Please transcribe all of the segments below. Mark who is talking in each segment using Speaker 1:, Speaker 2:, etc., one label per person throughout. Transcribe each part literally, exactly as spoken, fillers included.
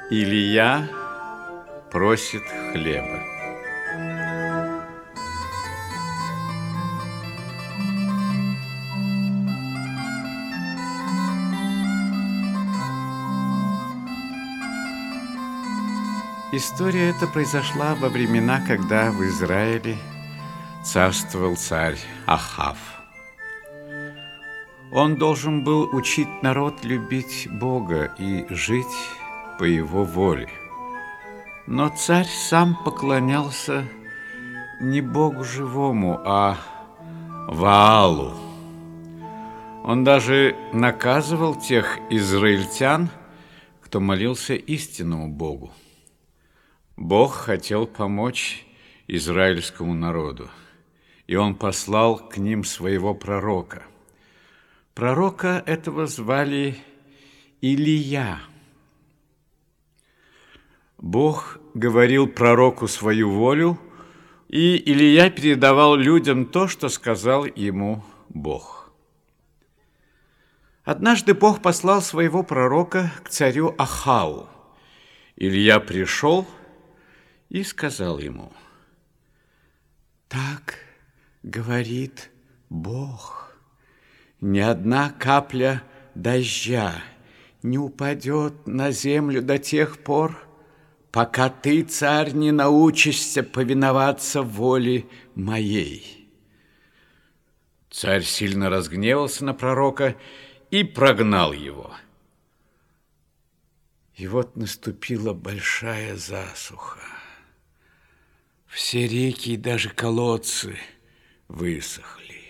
Speaker 1: Илья просит хлеба. История эта произошла во времена, когда в Израиле царствовал царь Ахав. Он должен был учить народ любить Бога и жить по его воле. Но царь сам поклонялся не Богу живому, а Ваалу. Он даже наказывал тех израильтян, кто молился истинному Богу. Бог хотел помочь израильскому народу, и он послал к ним своего пророка. Пророка этого звали Илия. Бог говорил пророку свою волю, и Илия передавал людям то, что сказал ему Бог. Однажды Бог послал своего пророка к царю Ахаву. Илия пришел и сказал ему: «Так говорит Бог, ни одна капля дождя не упадет на землю до тех пор, пока ты, царь, не научишься повиноваться воле моей». Царь сильно разгневался на пророка и прогнал его. И вот наступила большая засуха. Все реки и даже колодцы высохли.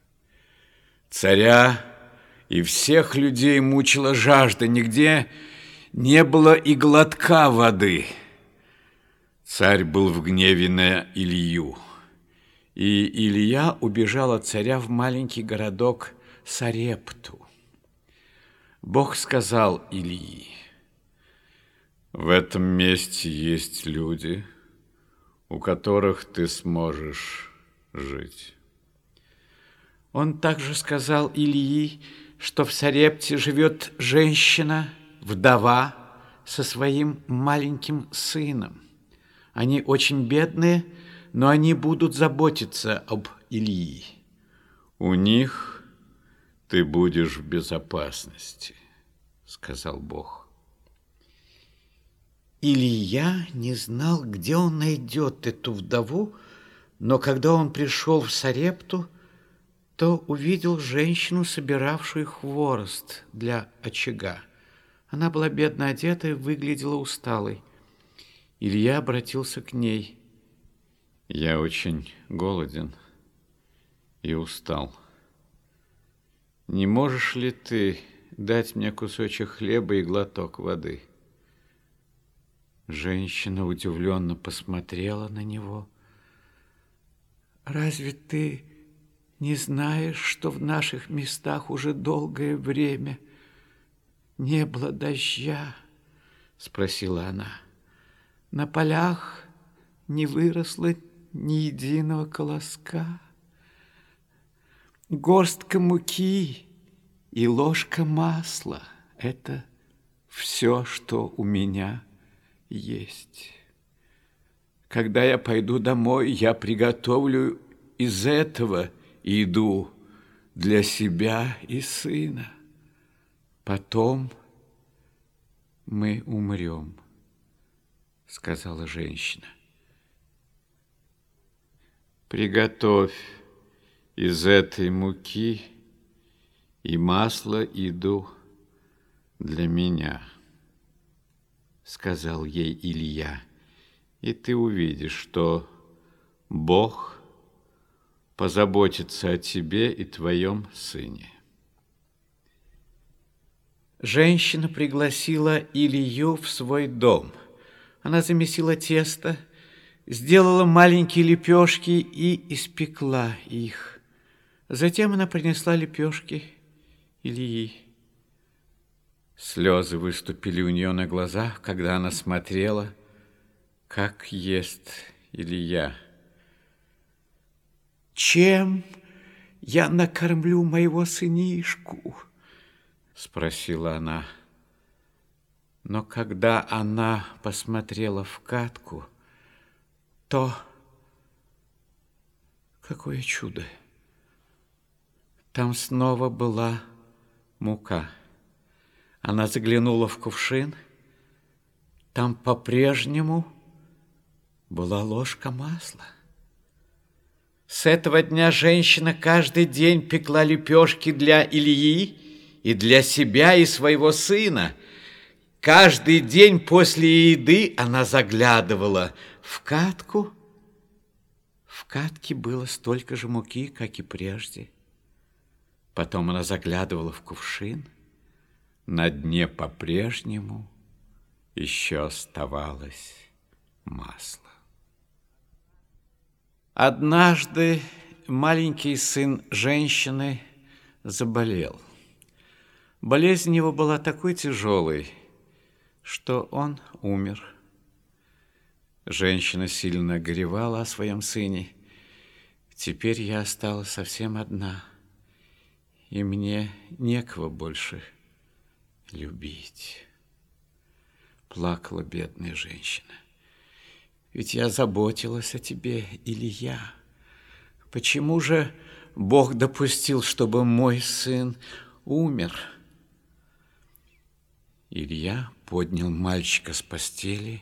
Speaker 1: Царя и всех людей мучила жажда, нигде не было и глотка воды. Царь был в гневе на Илью, и Илья убежал от царя в маленький городок Сарепту. Бог сказал Илии: «В этом месте есть люди, у которых ты сможешь жить». Он также сказал Илии, что в Сарепте живет женщина, вдова, со своим маленьким сыном. Они очень бедные, но они будут заботиться об Илии. «У них ты будешь в безопасности», — сказал Бог. Илия не знал, где он найдет эту вдову, но когда он пришел в Сарепту, то увидел женщину, собиравшую хворост для очага. Она была бедно одета и выглядела усталой. Илья обратился к ней: «Я очень голоден и устал. Не можешь ли ты дать мне кусочек хлеба и глоток воды?» Женщина удивленно посмотрела на него. «Разве ты не знаешь, что в наших местах уже долгое время не было дождя?» — спросила она. «На полях не выросло ни единого колоска. Горстка муки и ложка масла — это все, что у меня есть. Когда я пойду домой, я приготовлю из этого еду для себя и сына. Потом мы умрем», — сказала женщина. «Приготовь из этой муки и масла еду для меня», — сказал ей Илья, «и ты увидишь, что Бог позаботится о тебе и твоем сыне». Женщина пригласила Илью в свой дом. Она замесила тесто, сделала маленькие лепешки и испекла их. Затем она принесла лепешки Ильи. Слезы выступили у нее на глазах, когда она смотрела, как ест Илья. «Чем я накормлю моего сынишку?» — спросила она. Но когда она посмотрела в катку, то... Какое чудо! Там снова была мука. Она заглянула в кувшин. Там по-прежнему была ложка масла. С этого дня женщина каждый день пекла лепешки для Ильи и для себя и своего сына. Каждый день после еды она заглядывала в катку. В катке было столько же муки, как и прежде. Потом она заглядывала в кувшин. На дне по-прежнему еще оставалось масло. Однажды маленький сын женщины заболел. Болезнь его была такой тяжелой, что он умер. Женщина сильно горевала о своем сыне. Теперь я осталась совсем одна, и мне некого больше любить. Плакала бедная женщина. Ведь я заботилась о тебе, Илья. Почему же Бог допустил, чтобы мой сын умер? Илья поднял мальчика с постели.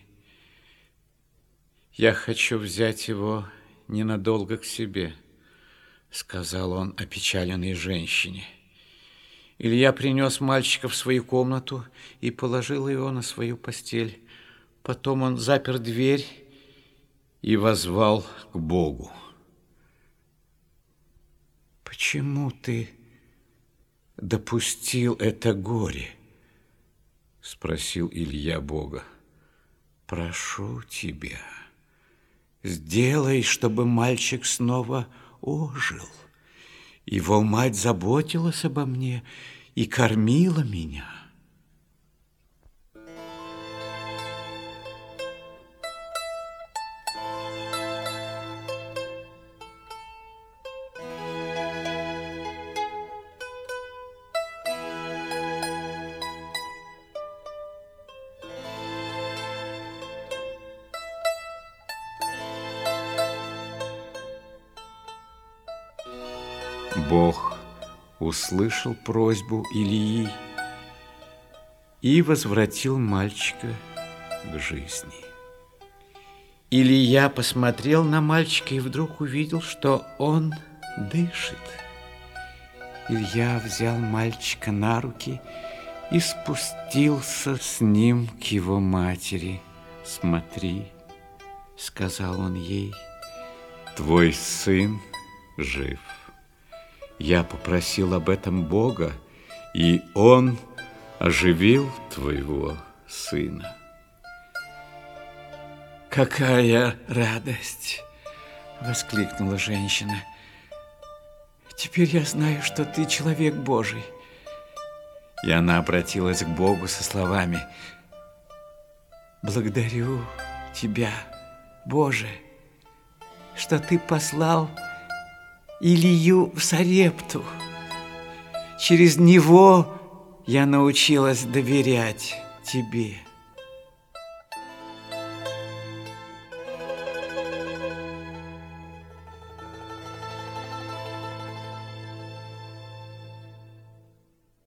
Speaker 1: Я хочу взять его ненадолго к себе, сказал он опечаленной женщине. Илья принес мальчика в свою комнату и положил его на свою постель. Потом он запер дверь и воззвал к Богу. Почему ты допустил это горе? Спросил Илья Бога. Прошу тебя, сделай, чтобы мальчик снова ожил. Его мать заботилась обо мне и кормила меня. Бог услышал просьбу Ильи и возвратил мальчика к жизни. Илья посмотрел на мальчика и вдруг увидел, что он дышит. Илья взял мальчика на руки и спустился с ним к его матери. «Смотри», — сказал он ей, — «твой сын жив». Я попросил об этом Бога, и Он оживил твоего сына. «Какая радость!» — воскликнула женщина. «Теперь я знаю, что ты человек Божий». И она обратилась к Богу со словами: «Благодарю тебя, Боже, что ты послал Илью в Сарепту. Через него я научилась доверять тебе».